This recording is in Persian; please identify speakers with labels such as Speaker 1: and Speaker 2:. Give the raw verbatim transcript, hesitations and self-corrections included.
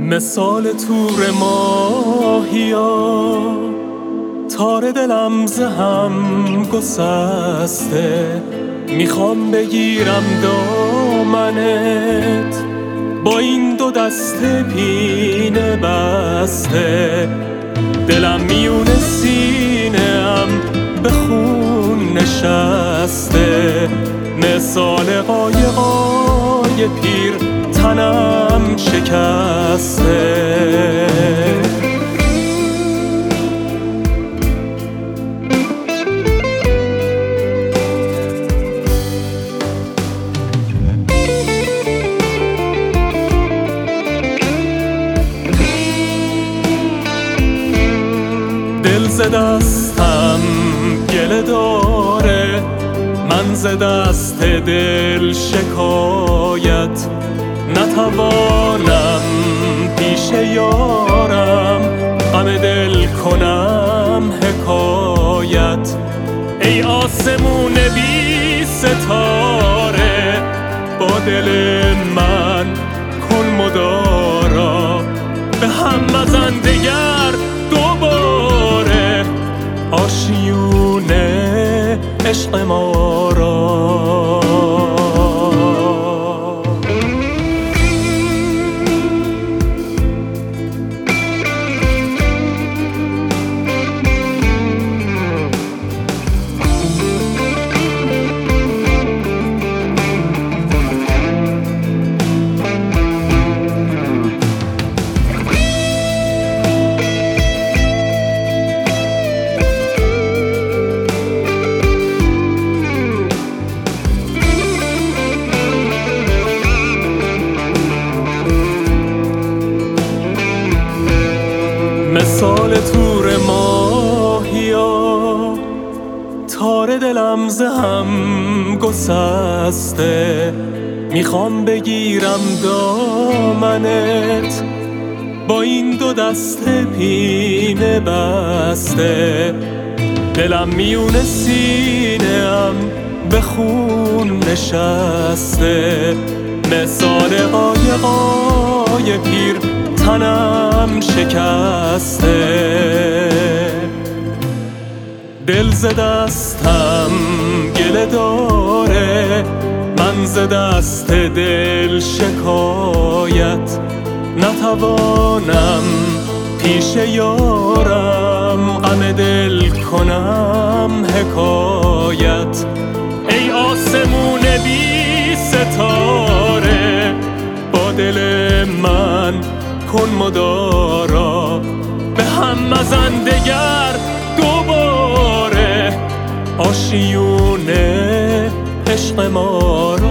Speaker 1: مثال تور ماهیا تار دلم ز هم گسسته، میخوام بگیرم دامنت با این دو دست پینه بسته. دلم میون سینه‌ام به خون نشسته، مثال قایقای پیر تنم شکسته. دل ز دستم گله داره، من ز دست دل شکایت نتوانم پیش یارم غم دل کنم حکایت. ای آسمون بی ستاره با دل من کن مدارا، به هم مزن دگر دوباره آشیونه عشق ما را. مثال تور ماهیا تار دلم ز هم گسسته، میخوام بگیرم دامنت با این دو دست پینه بسته. دلم میون سینه‌ام به خون نشسته، مثال قایقای پیر تنم شکسته. دل ز دستم گله داره، من ز دست دل شکایت نتوانم پیش یارم غم دل کنم حکایت. ای آسمون بی ستاره با دل من کن مدارا، به هم مزن دگر دوباره آشیونه عشق ما را.